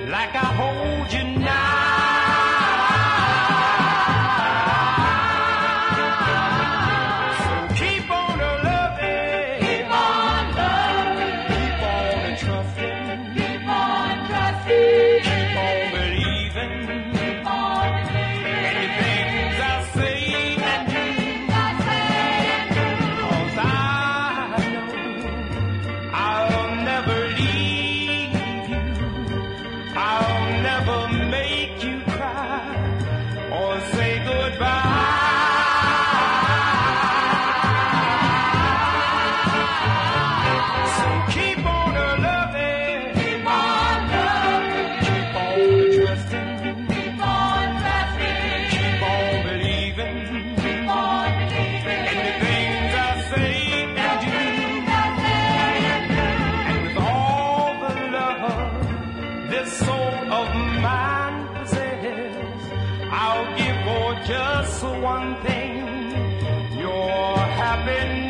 like I hold you now. So keep on loving, keep on loving, keep on trusting, keep on trusting, keep on believing, keep on believing in the things I say and do. 'Cause I know I'll never leave you, I'll never make you cry or say goodbye. So keep on loving, keep on loving, keep on trusting, keep on trusting, keep on believing, keep on believing in the things I say and do. And with all the love this soul of mine possesses, I'll give for just one thing, your happiness.